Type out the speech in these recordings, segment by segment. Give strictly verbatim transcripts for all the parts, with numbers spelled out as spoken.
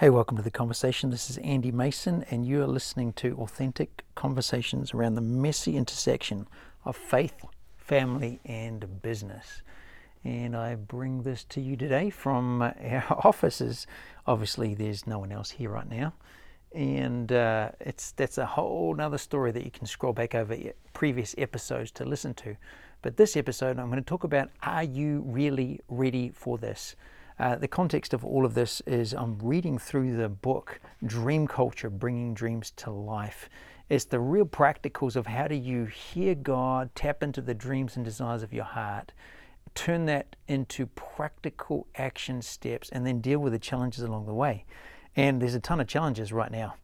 Hey, welcome to The Conversation. This is Andy Mason, and you are listening to authentic conversations around the messy intersection of faith, family, and business. And I bring this to you today from our offices. Obviously, there's no one else here right now. And uh, it's that's a whole nother story that you can scroll back over previous episodes to listen to. But this episode, I'm going to talk about, are you really ready for this? Uh, the context of all of this is I'm reading through the book Dream Culture, Bringing Dreams to Life. It's the real practicals of how do you hear God, tap into the dreams and desires of your heart, turn that into practical action steps, and then deal with the challenges along the way. And there's a ton of challenges right now.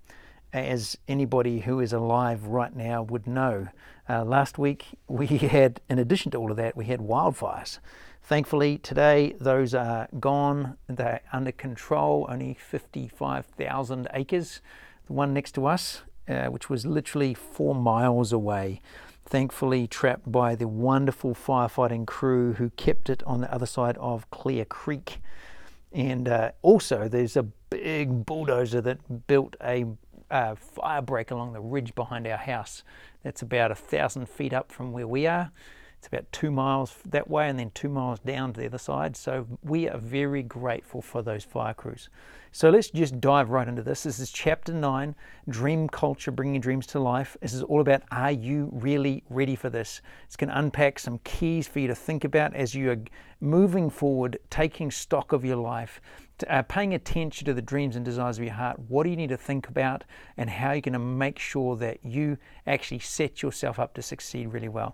As anybody who is alive right now would know, uh, last week we had, in addition to all of that, we had wildfires. Thankfully, today those are gone. They're under control, only fifty-five thousand acres. The one next to us, uh, which was literally four miles away, thankfully trapped by the wonderful firefighting crew who kept it on the other side of Clear Creek. And uh, also there's a big bulldozer that built a uh, fire break along the ridge behind our house. That's about a thousand feet up from where we are. It's about two miles that way and then two miles down to the other side. So we are very grateful for those fire crews. So let's just dive right into this. This is chapter nine, Dream Culture, Bringing Dreams to Life. This is all about, are you really ready for this? It's going to unpack some keys for you to think about as you are moving forward, taking stock of your life, to, uh, paying attention to the dreams and desires of your heart. What do you need to think about, and how you're going to make sure that you actually set yourself up to succeed really well.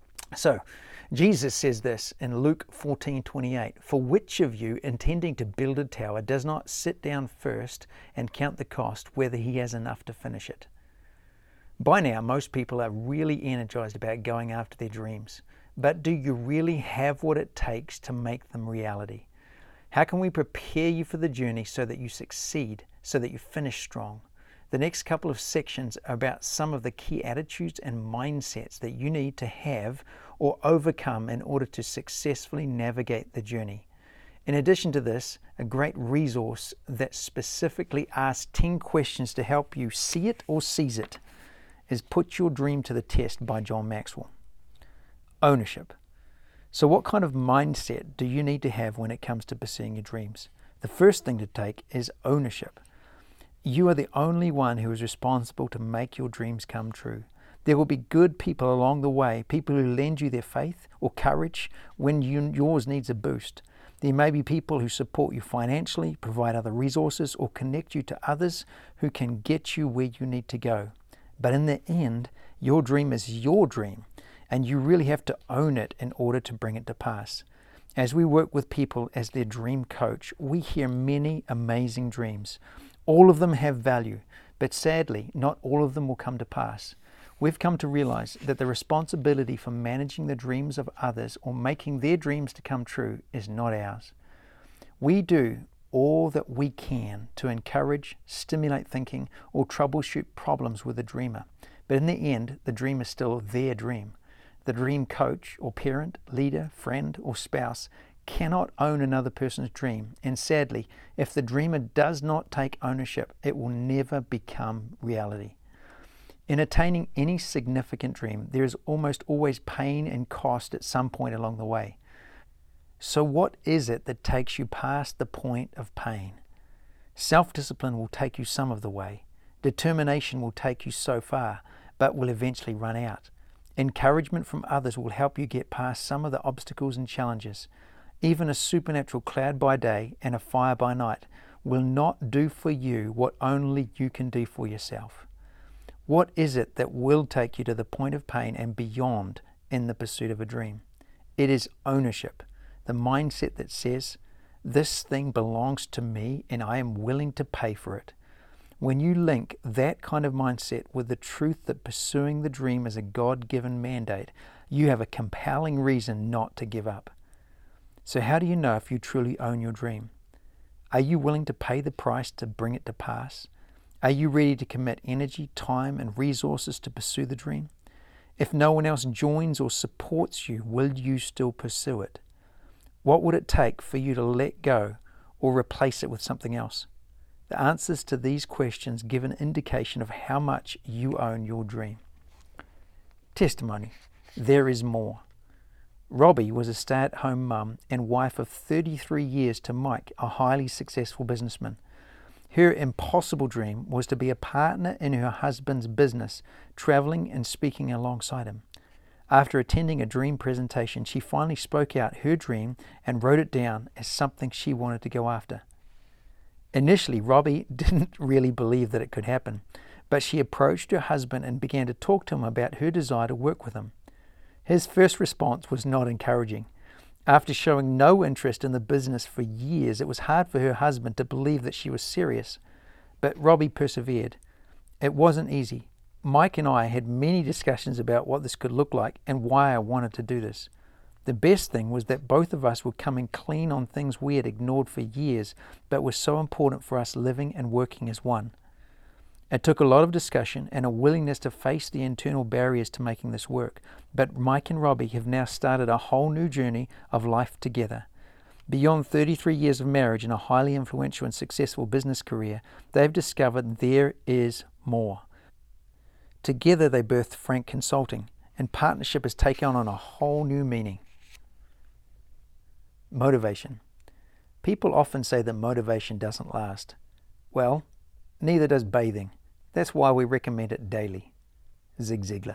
So, Jesus says this in Luke fourteen twenty-eight, "For which of you, intending to build a tower, does not sit down first and count the cost, whether he has enough to finish it?" By now, most people are really energized about going after their dreams. But do you really have what it takes to make them reality? How can we prepare you for the journey so that you succeed, so that you finish strong? The next couple of sections are about some of the key attitudes and mindsets that you need to have or overcome in order to successfully navigate the journey. In addition to this, a great resource that specifically asks ten questions to help you see it or seize it is Put Your Dream to the Test by John Maxwell. Ownership. So what kind of mindset do you need to have when it comes to pursuing your dreams? The first thing to take is ownership. You are the only one who is responsible to make your dreams come true. There will be good people along the way, people who lend you their faith or courage when you, yours needs a boost. There may be people who support you financially, provide other resources, or connect you to others who can get you where you need to go. But in the end, your dream is your dream, and you really have to own it in order to bring it to pass. As we work with people as their dream coach, we hear many amazing dreams. All of them have value, but sadly, not all of them will come to pass. We've come to realize that the responsibility for managing the dreams of others or making their dreams to come true is not ours. We do all that we can to encourage, stimulate thinking, or troubleshoot problems with the dreamer. But in the end, the dream is still their dream. The dream coach or parent, leader, friend, or spouse cannot own another person's dream, and sadly, if the dreamer does not take ownership, it will never become reality. In attaining any significant dream, there is almost always pain and cost at some point along the way. So what is it that takes you past the point of pain? Self-discipline will take you some of the way. Determination will take you so far, but will eventually run out. Encouragement from others will help you get past some of the obstacles and challenges. Even a supernatural cloud by day and a fire by night will not do for you what only you can do for yourself. What is it that will take you to the point of pain and beyond in the pursuit of a dream? It is ownership, the mindset that says, this thing belongs to me and I am willing to pay for it. When you link that kind of mindset with the truth that pursuing the dream is a God-given mandate, you have a compelling reason not to give up. So how do you know if you truly own your dream? Are you willing to pay the price to bring it to pass? Are you ready to commit energy, time, and resources to pursue the dream? If no one else joins or supports you, will you still pursue it? What would it take for you to let go or replace it with something else? The answers to these questions give an indication of how much you own your dream. Testimony. There is more. Robbie was a stay-at-home mum and wife of thirty-three years to Mike, a highly successful businessman. Her impossible dream was to be a partner in her husband's business, traveling and speaking alongside him. After attending a dream presentation, she finally spoke out her dream and wrote it down as something she wanted to go after. Initially, Robbie didn't really believe that it could happen, but she approached her husband and began to talk to him about her desire to work with him. His first response was not encouraging. After showing no interest in the business for years, it was hard for her husband to believe that she was serious, but Robbie persevered. It wasn't easy. Mike and I had many discussions about what this could look like and why I wanted to do this. The best thing was that both of us were coming clean on things we had ignored for years, but were so important for us living and working as one. It took a lot of discussion and a willingness to face the internal barriers to making this work, but Mike and Robbie have now started a whole new journey of life together. Beyond thirty-three years of marriage and a highly influential and successful business career, they've discovered there is more. Together they birthed Frank Consulting, and partnership has taken on a whole new meaning. Motivation. People often say that motivation doesn't last. Well, neither does bathing. That's why we recommend it daily. Zig Ziglar.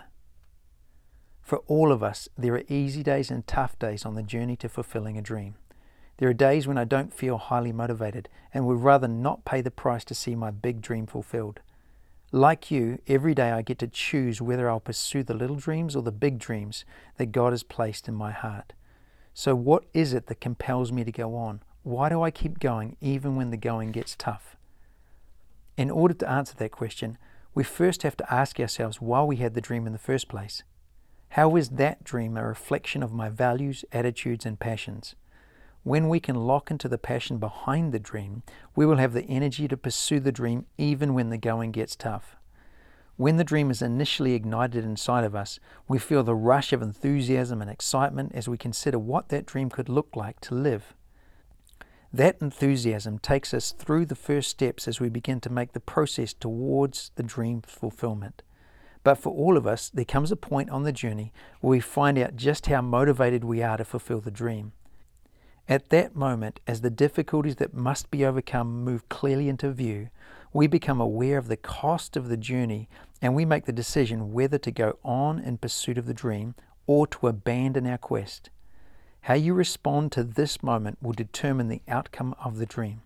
For all of us, there are easy days and tough days on the journey to fulfilling a dream. There are days when I don't feel highly motivated and would rather not pay the price to see my big dream fulfilled. Like you, every day I get to choose whether I'll pursue the little dreams or the big dreams that God has placed in my heart. So what is it that compels me to go on? Why do I keep going even when the going gets tough? In order to answer that question, we first have to ask ourselves why we had the dream in the first place. How is that dream a reflection of my values, attitudes, and passions? When we can lock into the passion behind the dream, we will have the energy to pursue the dream even when the going gets tough. When the dream is initially ignited inside of us, we feel the rush of enthusiasm and excitement as we consider what that dream could look like to live. That enthusiasm takes us through the first steps as we begin to make the process towards the dream's fulfillment. But for all of us, there comes a point on the journey where we find out just how motivated we are to fulfill the dream. At that moment, as the difficulties that must be overcome move clearly into view, we become aware of the cost of the journey and we make the decision whether to go on in pursuit of the dream or to abandon our quest. How you respond to this moment will determine the outcome of the dream.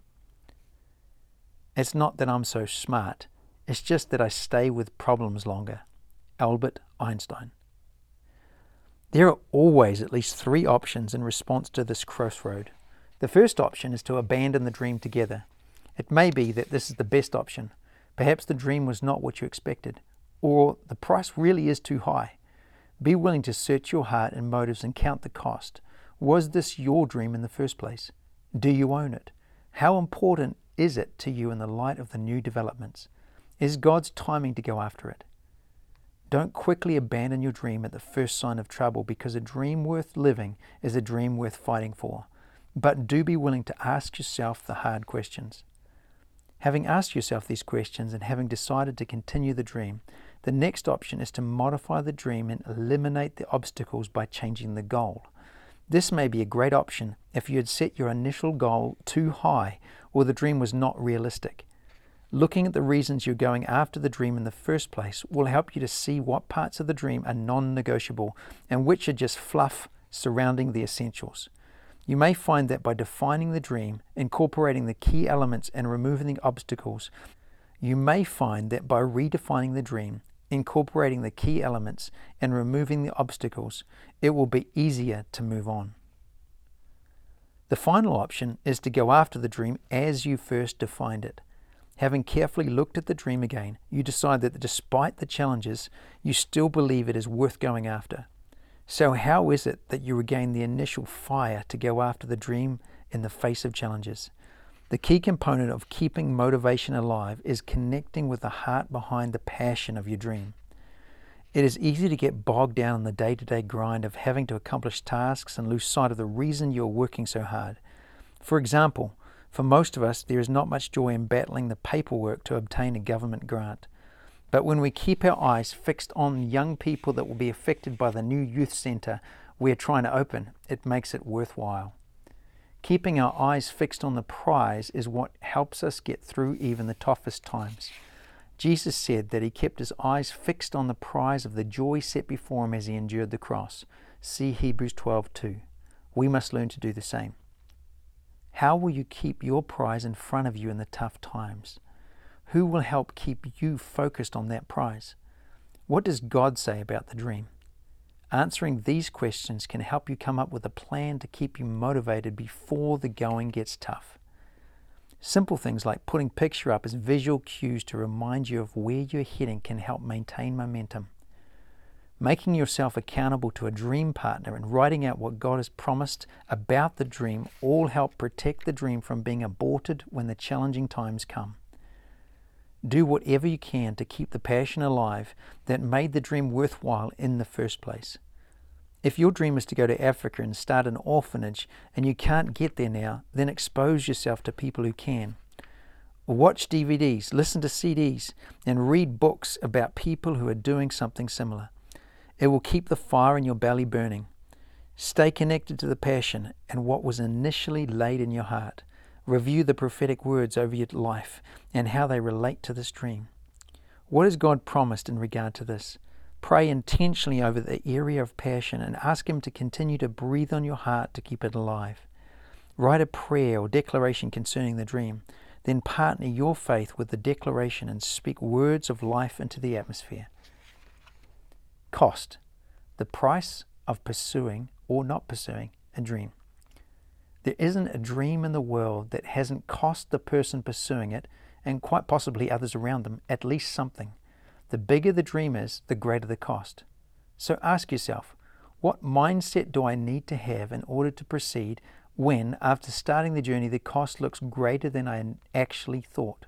It's not that I'm so smart, it's just that I stay with problems longer. Albert Einstein. There are always at least three options in response to this crossroad. The first option is to abandon the dream together. It may be that this is the best option. Perhaps the dream was not what you expected, or the price really is too high. Be willing to search your heart and motives and count the cost. Was this your dream in the first place? Do you own it? How important is it to you in the light of the new developments? Is God's timing to go after it? Don't quickly abandon your dream at the first sign of trouble, because a dream worth living is a dream worth fighting for. But do be willing to ask yourself the hard questions. Having asked yourself these questions and having decided to continue the dream, the next option is to modify the dream and eliminate the obstacles by changing the goal. This may be a great option if you had set your initial goal too high or the dream was not realistic. Looking at the reasons you're going after the dream in the first place will help you to see what parts of the dream are non-negotiable and which are just fluff surrounding the essentials. You may find that by defining the dream, incorporating the key elements and removing the obstacles, you may find that by redefining the dream, incorporating the key elements and removing the obstacles, it will be easier to move on. The final option is to go after the dream as you first defined it. Having carefully looked at the dream again, you decide that despite the challenges, you still believe it is worth going after. So how is it that you regain the initial fire to go after the dream in the face of challenges? The key component of keeping motivation alive is connecting with the heart behind the passion of your dream. It is easy to get bogged down in the day-to-day grind of having to accomplish tasks and lose sight of the reason you're working so hard. For example, For most of us, there is not much joy in battling the paperwork to obtain a government grant. But when we keep our eyes fixed on young people that will be affected by the new youth centre we're trying to open, it makes it worthwhile. Keeping our eyes fixed on the prize is what helps us get through even the toughest times. Jesus said that he kept his eyes fixed on the prize of the joy set before him as he endured the cross. See Hebrews twelve two. We must learn to do the same. How will you keep your prize in front of you in the tough times? Who will help keep you focused on that prize? What does God say about the dream? Answering these questions can help you come up with a plan to keep you motivated before the going gets tough. Simple things like putting picture up as visual cues to remind you of where you're heading can help maintain momentum. Making yourself accountable to a dream partner and writing out what God has promised about the dream all help protect the dream from being aborted when the challenging times come. Do whatever you can to keep the passion alive that made the dream worthwhile in the first place. If your dream is to go to Africa and start an orphanage and you can't get there now, then expose yourself to people who can. Watch D V Ds, listen to C Ds, and read books about people who are doing something similar. It will keep the fire in your belly burning. Stay connected to the passion and what was initially laid in your heart. Review the prophetic words over your life and how they relate to this dream. What has God promised in regard to this? Pray intentionally over the area of passion and ask Him to continue to breathe on your heart to keep it alive. Write a prayer or declaration concerning the dream. Then partner your faith with the declaration and speak words of life into the atmosphere. Cost, the price of pursuing or not pursuing a dream. There isn't a dream in the world that hasn't cost the person pursuing it, and quite possibly others around them, at least something. The bigger the dream is, the greater the cost. So ask yourself, what mindset do I need to have in order to proceed when, after starting the journey, the cost looks greater than I actually thought?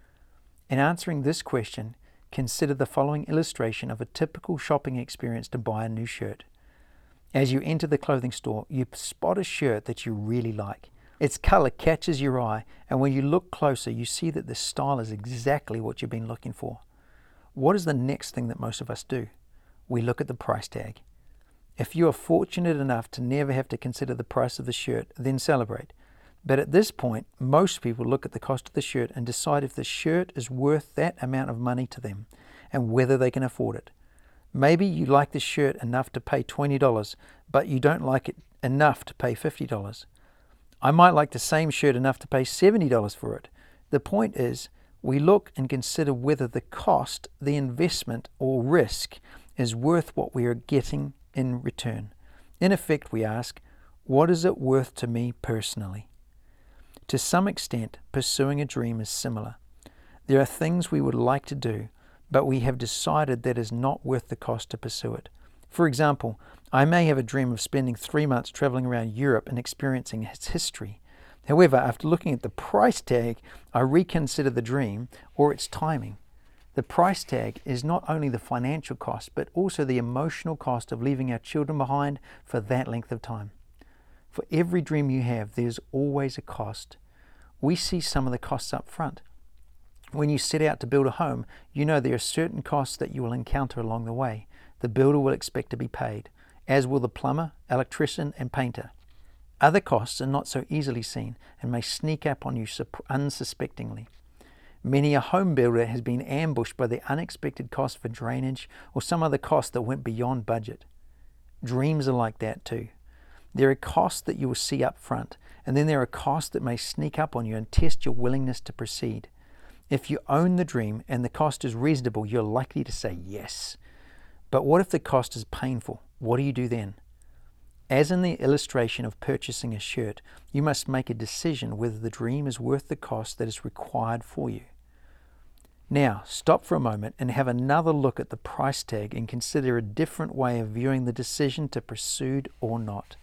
In answering this question, consider the following illustration of a typical shopping experience to buy a new shirt. As you enter the clothing store, you spot a shirt that you really like. Its color catches your eye, and when you look closer, you see that the style is exactly what you've been looking for. What is the next thing that most of us do? We look at the price tag. If you are fortunate enough to never have to consider the price of the shirt, then celebrate. But at this point, most people look at the cost of the shirt and decide if the shirt is worth that amount of money to them and whether they can afford it. Maybe you like the shirt enough to pay twenty dollars, but you don't like it enough to pay fifty dollars. I might like the same shirt enough to pay seventy dollars for it. The point is, we look and consider whether the cost, the investment, or risk is worth what we are getting in return. In effect, we ask, what is it worth to me personally? To some extent, pursuing a dream is similar. There are things we would like to do, but we have decided that it is not worth the cost to pursue it. For example, I may have a dream of spending three months traveling around Europe and experiencing its history. However, after looking at the price tag, I reconsider the dream or its timing. The price tag is not only the financial cost, but also the emotional cost of leaving our children behind for that length of time. For every dream you have, there's always a cost. We see some of the costs up front. When you set out to build a home, you know there are certain costs that you will encounter along the way. The builder will expect to be paid, as will the plumber, electrician, and painter. Other costs are not so easily seen and may sneak up on you unsuspectingly. Many a home builder has been ambushed by the unexpected cost for drainage or some other cost that went beyond budget. Dreams are like that too. There are costs that you will see up front, and then there are costs that may sneak up on you and test your willingness to proceed. If you own the dream and the cost is reasonable, you're likely to say yes. But what if the cost is painful? What do you do then? As in the illustration of purchasing a shirt, you must make a decision whether the dream is worth the cost that is required for you. Now, stop for a moment and have another look at the price tag and consider a different way of viewing the decision to pursue or not.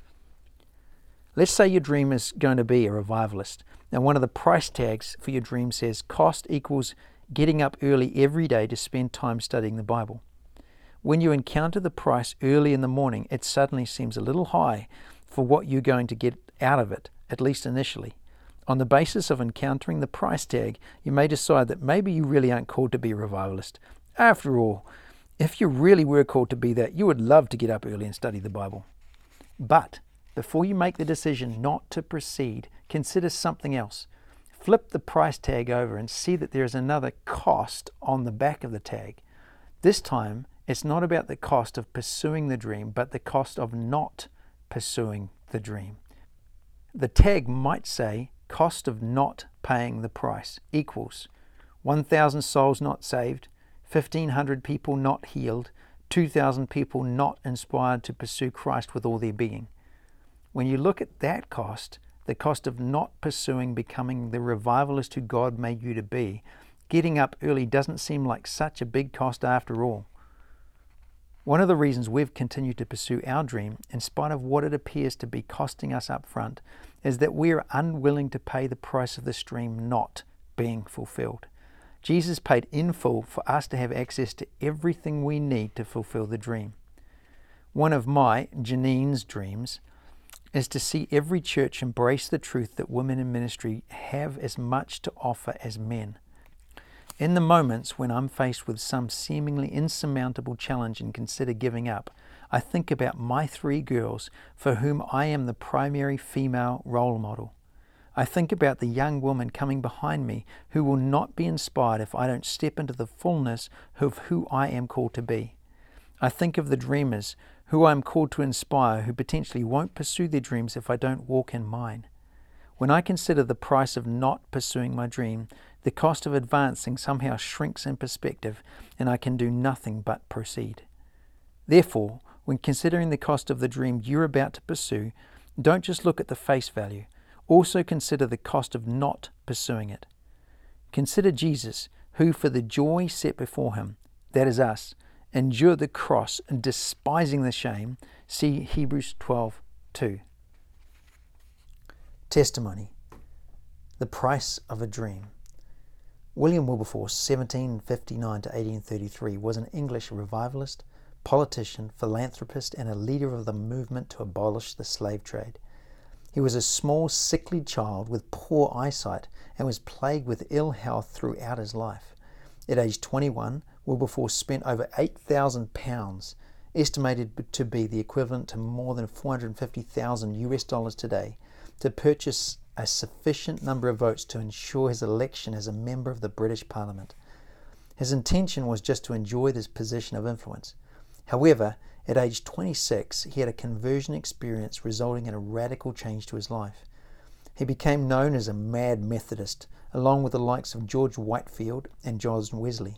Let's say your dream is going to be a revivalist. Now, one of the price tags for your dream says cost equals getting up early every day to spend time studying the Bible. When you encounter the price early in the morning, it suddenly seems a little high for what you're going to get out of it, at least initially. On the basis of encountering the price tag, you may decide that maybe you really aren't called to be a revivalist. After all, if you really were called to be that, you would love to get up early and study the Bible. But before you make the decision not to proceed, consider something else. Flip the price tag over and see that there is another cost on the back of the tag. This time, it's not about the cost of pursuing the dream, but the cost of not pursuing the dream. The tag might say, cost of not paying the price equals one thousand souls not saved, fifteen hundred people not healed, two thousand people not inspired to pursue Christ with all their being. When you look at that cost, the cost of not pursuing becoming the revivalist who God made you to be, getting up early doesn't seem like such a big cost after all. One of the reasons we've continued to pursue our dream, in spite of what it appears to be costing us up front, is that we are unwilling to pay the price of this dream not being fulfilled. Jesus paid in full for us to have access to everything we need to fulfill the dream. One of my, Janine's, dreams is to see every church embrace the truth that women in ministry have as much to offer as men. In the moments when I'm faced with some seemingly insurmountable challenge and consider giving up, I think about my three girls for whom I am the primary female role model. I think about the young woman coming behind me who will not be inspired if I don't step into the fullness of who I am called to be. I think of the dreamers who I am called to inspire who potentially won't pursue their dreams if I don't walk in mine. When I consider the price of not pursuing my dream, the cost of advancing somehow shrinks in perspective, and I can do nothing but proceed. Therefore, when considering the cost of the dream you're about to pursue, don't just look at the face value. Also consider the cost of not pursuing it. Consider Jesus, who for the joy set before him, that is us, endured the cross and despising the shame. See Hebrews twelve two. Testimony. The price of a dream. William Wilberforce, seventeen fifty-nine to eighteen thirty-three, was an English revivalist, politician, philanthropist, and a leader of the movement to abolish the slave trade. He was a small, sickly child with poor eyesight and was plagued with ill health throughout his life. At age twenty-one, Wilberforce spent over eight thousand pounds, estimated to be the equivalent to more than four hundred fifty thousand U S dollars today, to purchase a sufficient number of votes to ensure his election as a member of the British Parliament. His intention was just to enjoy this position of influence. However, at age twenty-six, he had a conversion experience resulting in a radical change to his life. He became known as a mad Methodist, along with the likes of George Whitefield and John Wesley.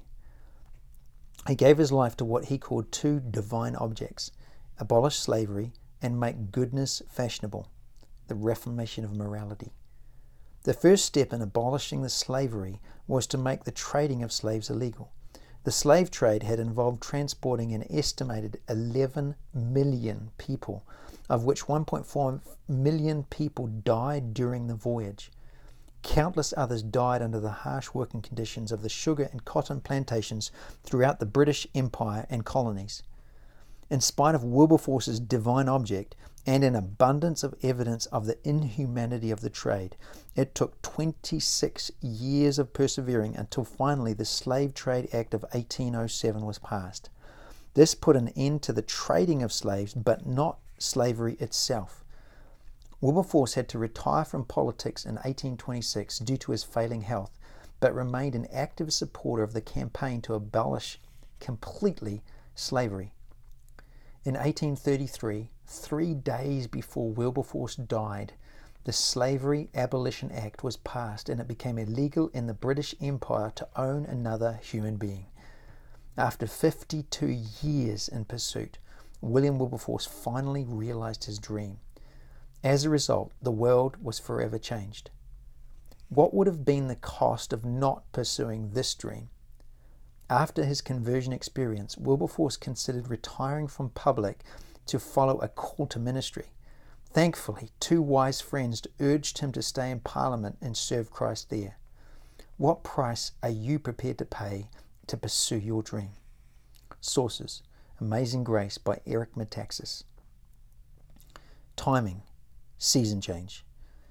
He gave his life to what he called two divine objects: abolish slavery and make goodness fashionable, the reformation of morality. The first step in abolishing the slavery was to make the trading of slaves illegal. The slave trade had involved transporting an estimated eleven million people, of which one point four million people died during the voyage. Countless others died under the harsh working conditions of the sugar and cotton plantations throughout the British Empire and colonies. In spite of Wilberforce's divine object and an abundance of evidence of the inhumanity of the trade, it took twenty-six years of persevering until finally the Slave Trade Act of eighteen oh seven was passed. This put an end to the trading of slaves, but not slavery itself. Wilberforce had to retire from politics in eighteen twenty-six due to his failing health, but remained an active supporter of the campaign to abolish completely slavery. In eighteen thirty-three, three days before Wilberforce died, the Slavery Abolition Act was passed and it became illegal in the British Empire to own another human being. After fifty-two years in pursuit, William Wilberforce finally realized his dream. As a result, the world was forever changed. What would have been the cost of not pursuing this dream? After his conversion experience, Wilberforce considered retiring from public to follow a call to ministry. Thankfully, two wise friends urged him to stay in Parliament and serve Christ there. What price are you prepared to pay to pursue your dream? Sources: Amazing Grace by Eric Metaxas. Timing: season change.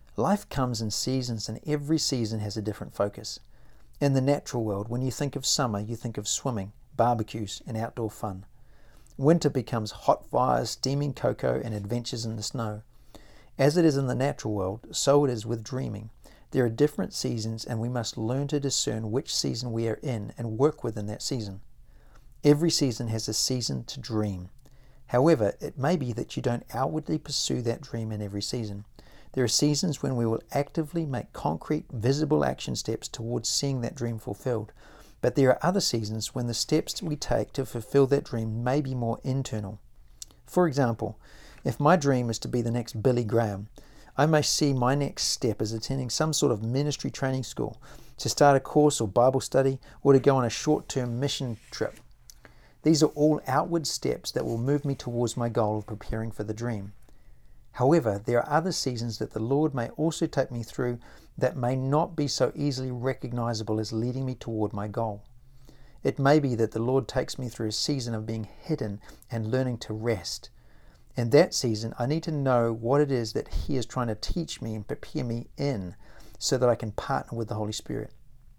Life comes in seasons, and every season has a different focus. In the natural world, when you think of summer, you think of swimming, barbecues, and outdoor fun. Winter becomes hot fires, steaming cocoa, and adventures in the snow. As it is in the natural world, so it is with dreaming. There are different seasons, and we must learn to discern which season we are in and work within that season. Every season has a season to dream. However, it may be that you don't outwardly pursue that dream in every season. There are seasons when we will actively make concrete, visible action steps towards seeing that dream fulfilled. But there are other seasons when the steps we take to fulfill that dream may be more internal. For example, if my dream is to be the next Billy Graham, I may see my next step as attending some sort of ministry training school, to start a course or Bible study, or to go on a short-term mission trip. These are all outward steps that will move me towards my goal of preparing for the dream. However, there are other seasons that the Lord may also take me through that may not be so easily recognizable as leading me toward my goal. It may be that the Lord takes me through a season of being hidden and learning to rest. In that season, I need to know what it is that He is trying to teach me and prepare me in, so that I can partner with the Holy Spirit.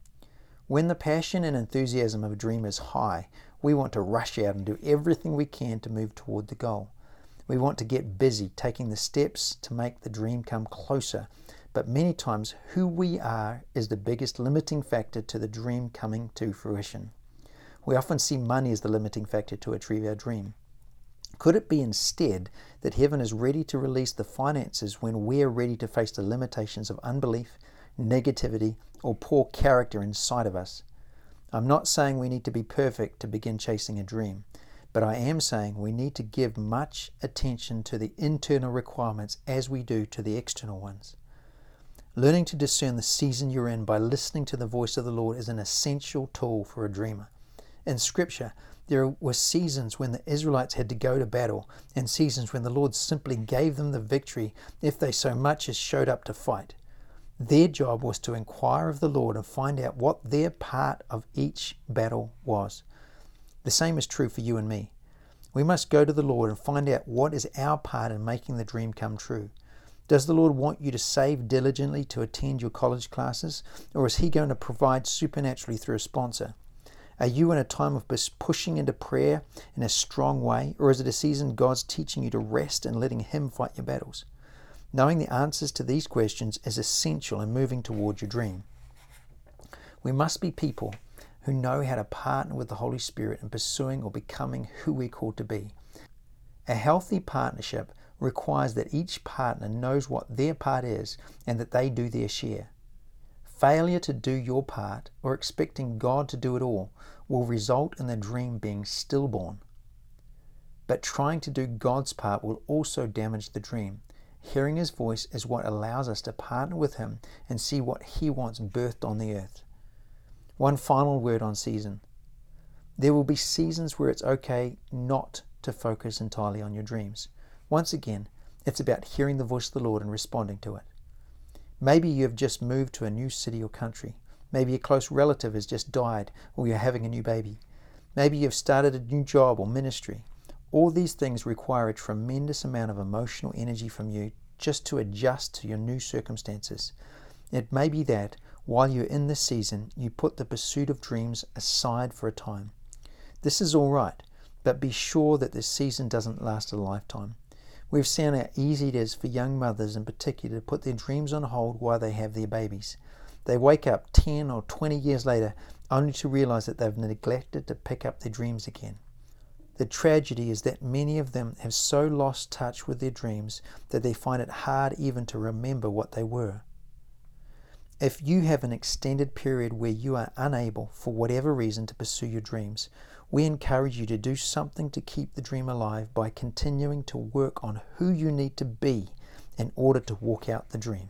When the passion and enthusiasm of a dream is high, we want to rush out and do everything we can to move toward the goal. We want to get busy, taking the steps to make the dream come closer. But many times, who we are is the biggest limiting factor to the dream coming to fruition. We often see money as the limiting factor to achieve our dream. Could it be instead that heaven is ready to release the finances when we are ready to face the limitations of unbelief, negativity, or poor character inside of us? I'm not saying we need to be perfect to begin chasing a dream, but I am saying we need to give much attention to the internal requirements as we do to the external ones. Learning to discern the season you're in by listening to the voice of the Lord is an essential tool for a dreamer. In Scripture, there were seasons when the Israelites had to go to battle, and seasons when the Lord simply gave them the victory if they so much as showed up to fight. Their job was to inquire of the Lord and find out what their part of each battle was. The same is true for you and me. We must go to the Lord and find out what is our part in making the dream come true. Does the Lord want you to save diligently to attend your college classes, or is He going to provide supernaturally through a sponsor? Are you in a time of pushing into prayer in a strong way, or is it a season God's teaching you to rest and letting Him fight your battles? Knowing the answers to these questions is essential in moving towards your dream. We must be people who know how to partner with the Holy Spirit in pursuing or becoming who we're called to be. A healthy partnership requires that each partner knows what their part is and that they do their share. Failure to do your part, or expecting God to do it all, will result in the dream being stillborn. But trying to do God's part will also damage the dream. Hearing His voice is what allows us to partner with Him and see what He wants birthed on the earth. One final word on season. There will be seasons where it's okay not to focus entirely on your dreams. Once again, it's about hearing the voice of the Lord and responding to it. Maybe you have just moved to a new city or country. Maybe a close relative has just died, or you're having a new baby. Maybe you've started a new job or ministry. All these things require a tremendous amount of emotional energy from you just to adjust to your new circumstances. It may be that, while you're in this season, you put the pursuit of dreams aside for a time. This is all right, but be sure that this season doesn't last a lifetime. We've seen how easy it is for young mothers in particular to put their dreams on hold while they have their babies. They wake up ten or twenty years later only to realize that they've neglected to pick up their dreams again. The tragedy is that many of them have so lost touch with their dreams that they find it hard even to remember what they were. If you have an extended period where you are unable, for whatever reason, to pursue your dreams, we encourage you to do something to keep the dream alive by continuing to work on who you need to be in order to walk out the dream.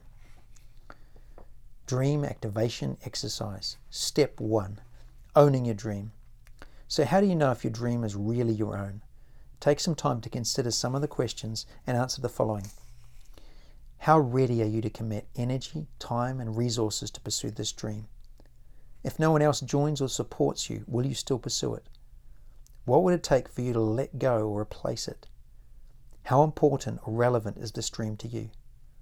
Dream activation exercise. Step one, owning your dream. So how do you know if your dream is really your own? Take some time to consider some of the questions and answer the following. How ready are you to commit energy, time, and resources to pursue this dream? If no one else joins or supports you, will you still pursue it? What would it take for you to let go or replace it? How important or relevant is this dream to you?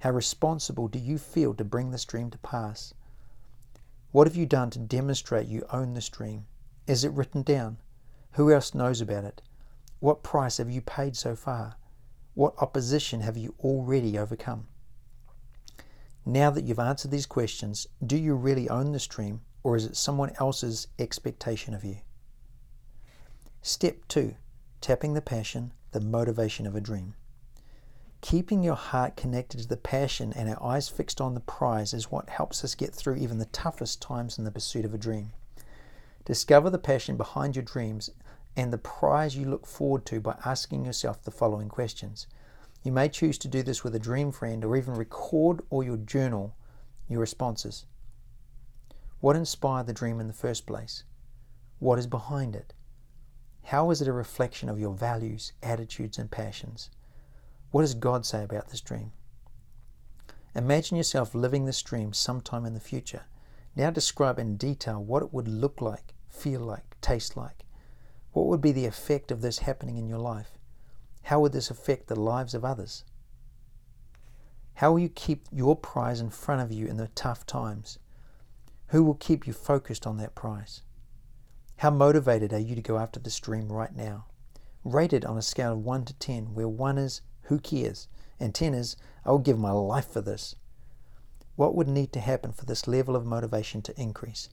How responsible do you feel to bring this dream to pass? What have you done to demonstrate you own this dream? Is it written down? Who else knows about it? What price have you paid so far? What opposition have you already overcome? Now that you've answered these questions, do you really own this dream, or is it someone else's expectation of you? Step two, tapping the passion, the motivation of a dream. Keeping your heart connected to the passion and our eyes fixed on the prize is what helps us get through even the toughest times in the pursuit of a dream. Discover the passion behind your dreams and the prize you look forward to by asking yourself the following questions. You may choose to do this with a dream friend or even record or your journal your responses. What inspired the dream in the first place? What is behind it? How is it a reflection of your values, attitudes, and passions? What does God say about this dream? Imagine yourself living this dream sometime in the future. Now describe in detail what it would look like, feel like, taste like. What would be the effect of this happening in your life? How would this affect the lives of others? How will you keep your prize in front of you in the tough times? Who will keep you focused on that prize? How motivated are you to go after this dream right now? Rate it on a scale of one to ten, where one is, who cares? And ten is, I will give my life for this. What would need to happen for this level of motivation to increase?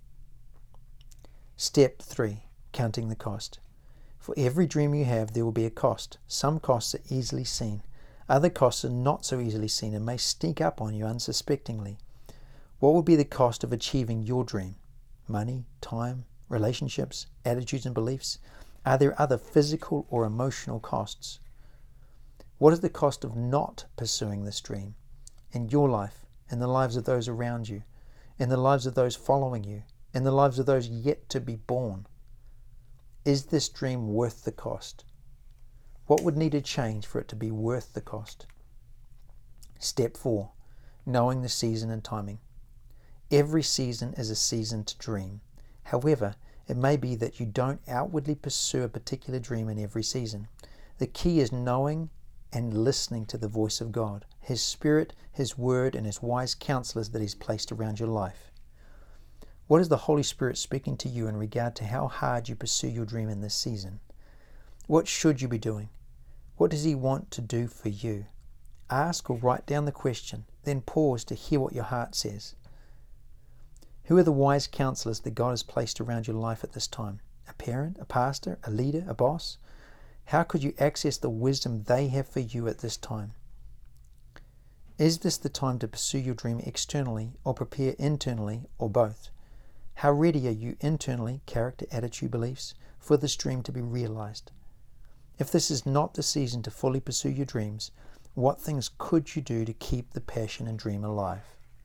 Step three, counting the cost. For every dream you have, there will be a cost. Some costs are easily seen. Other costs are not so easily seen and may sneak up on you unsuspectingly. What will be the cost of achieving your dream? Money, time, relationships, attitudes and beliefs? Are there other physical or emotional costs? What is the cost of not pursuing this dream in your life, in the lives of those around you, in the lives of those following you, in the lives of those yet to be born? Is this dream worth the cost? What would need to change for it to be worth the cost? Step four, knowing the season and timing. Every season is a season to dream. However, it may be that you don't outwardly pursue a particular dream in every season. The key is knowing and listening to the voice of God, His Spirit, His Word, and His wise counselors that He's placed around your life. What is the Holy Spirit speaking to you in regard to how hard you pursue your dream in this season? What should you be doing? What does He want to do for you? Ask or write down the question, then pause to hear what your heart says. Who are the wise counselors that God has placed around your life at this time? A parent, a pastor, a leader, a boss? How could you access the wisdom they have for you at this time? Is this the time to pursue your dream externally or prepare internally or both? How ready are you internally, character, attitude, beliefs, for this dream to be realized? If this is not the season to fully pursue your dreams, what things could you do to keep the passion and dream alive?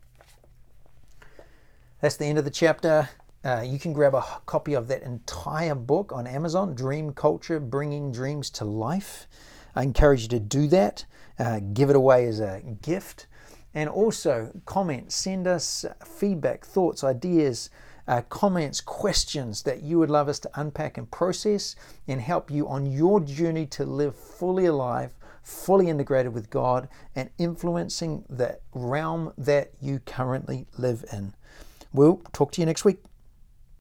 That's the end of the chapter. Uh, you can grab a copy of that entire book on Amazon, Dream Culture, Bringing Dreams to Life. I encourage you to do that. Uh, give it away as a gift. And also comment, send us feedback, thoughts, ideas, uh, comments, questions that you would love us to unpack and process and help you on your journey to live fully alive, fully integrated with God and influencing the realm that you currently live in. We'll talk to you next week.